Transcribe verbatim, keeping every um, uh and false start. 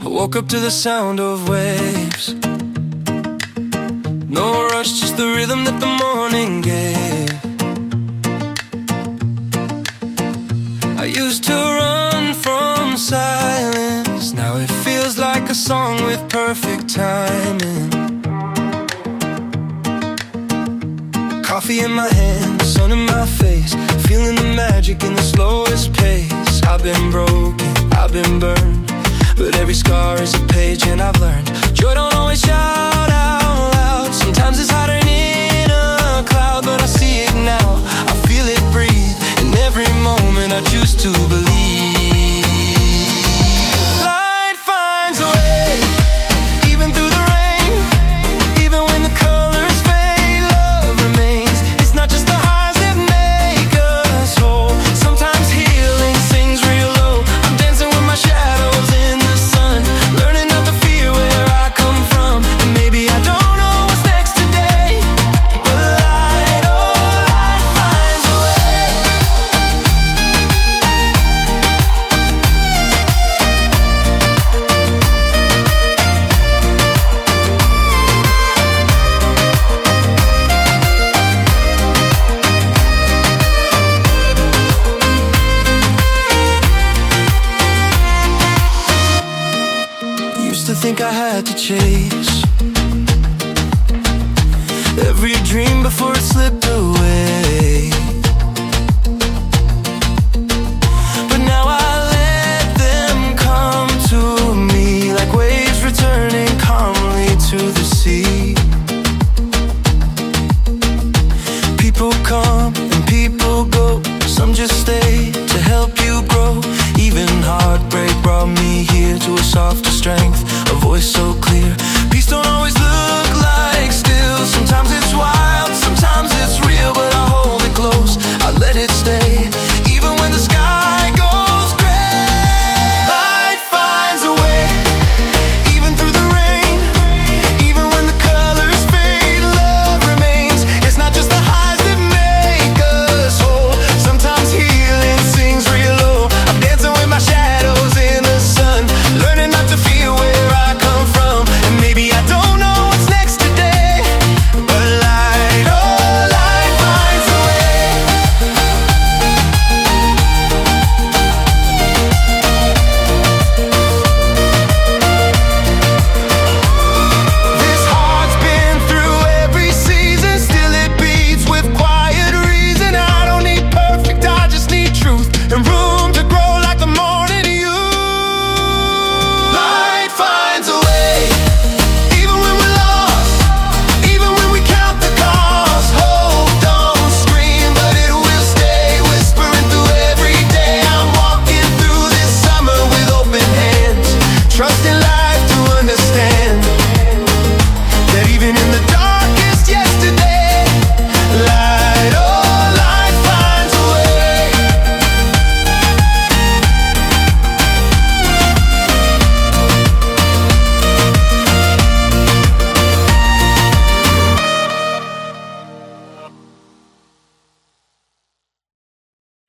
woke up to the sound of waves. No rush, just the rhythm that the morning gave. I used to run from silence. Now it feels like a song with perfect timing. Coffee in my hand, sun in my face, feeling the magic in the slowest pace. I've been broken, I've been burned, but every scar is a page and I've learned joy don't always shout out loud. Sometimes it's hiding in a cloud, but I see it now, I feel it breathe. In every moment I choose to believe. Light finds a way, even through the rain. Even when the colors fade, love remains. It's not just the highs that make us whole. Sometimes healing sings real low. I'm dancing with my shadows in the sun, learning not to fear where I come from. And maybe I don't know what's next today, but light, oh light finds a way. Used to think I had to chase every dream before it slipped away, but now I let them come to me like waves returning calmly to the sea. People come and people go, some just stay to help you grow. Even heartbreak brought me here to a softer strength, a voice so clear